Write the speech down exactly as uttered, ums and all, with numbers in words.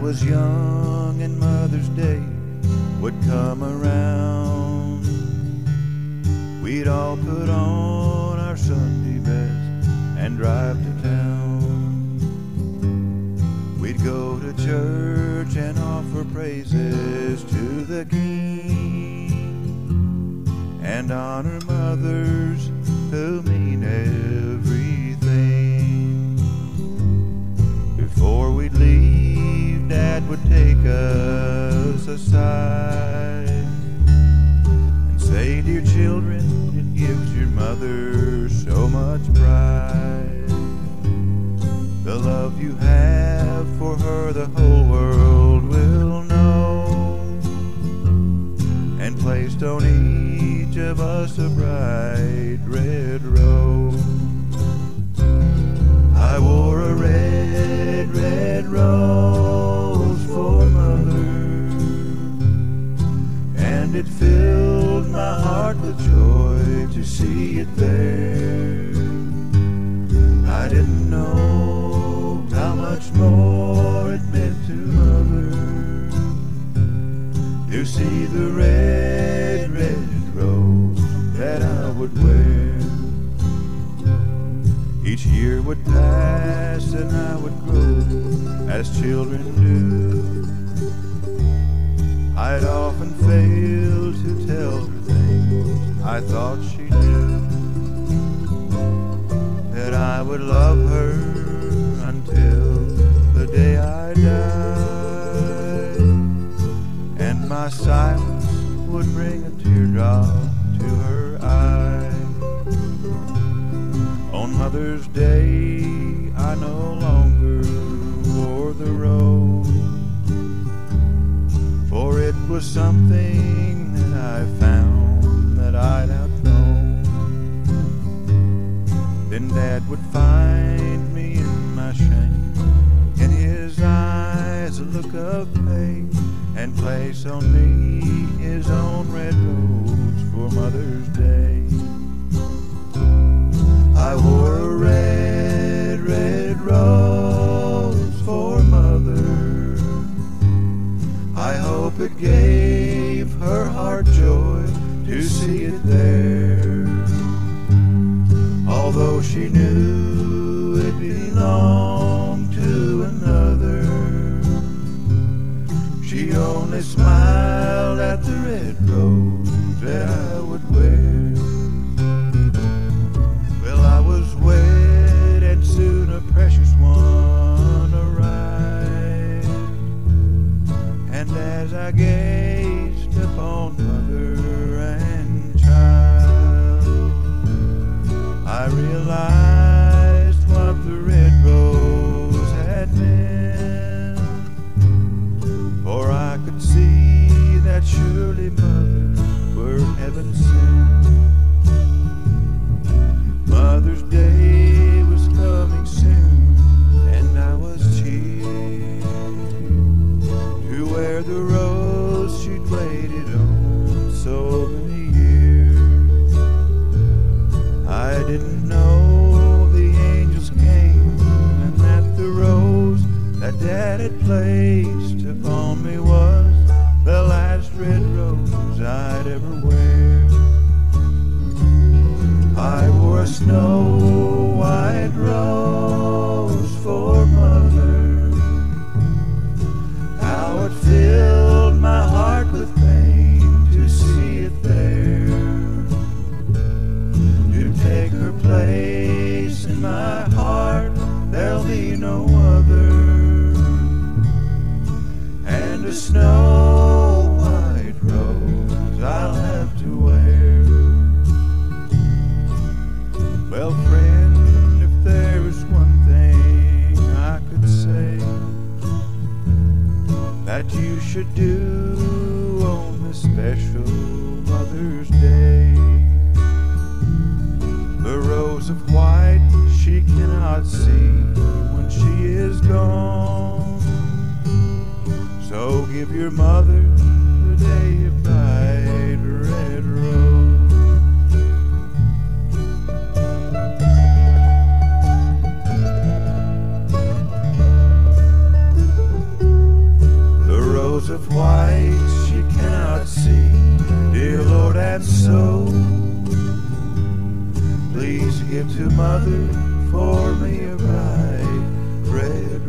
was young and Mother's Day would come around, we'd all put on our Sunday best and drive to town. We'd go to church and offer praises to the King and honor mothers who mean everything. Before we'd leave, Dad would take us aside and say, "Dear children, it gives your mother so much pride. The love you have for her the whole world will know, and placed on each of us a bright red rose." I wore a red, red rose for Mother, and it filled my heart with joy to see it there. I didn't know how much more it meant to Mother to see the red, red rose that I would wear. Each year would pass and I would grow as children do. I'd often fail to tell her things I thought she knew, that I would love her until the day I died, and my silence would bring a teardrop to her eye. On Mother's Day I no longer wore the rose, for it was something that I found that I'd outgrown. Then Dad would find me in my shame, in his eyes a look of pain, and place on me his own red rose for Mother's Day. I wore a red, red rose for Mother. I hope it gave her heart joy to see it there, although she knew it belonged to another. She only smiled at the red rose that I would wear. Well, I was wed and soon a precious one arrived, and as I gazed upon Mother and child, I realized what the red rose had meant, for I could see that surely mothers were heaven sent. Mother's Day was coming soon, and I was cheered to wear the rose she'd waited on so many years. I didn't know the angels came, and that the rose that Dad had placed upon me was the last red rose I'd ever wear. I wore a snow white rose for Mother. How it filled my heart with pain to see it there, to take her place in my heart there'll be no other, and a snow white rose I'll have to wear. Well, friend, of white she cannot see. Dear Lord, and so please give to Mother for me a bright red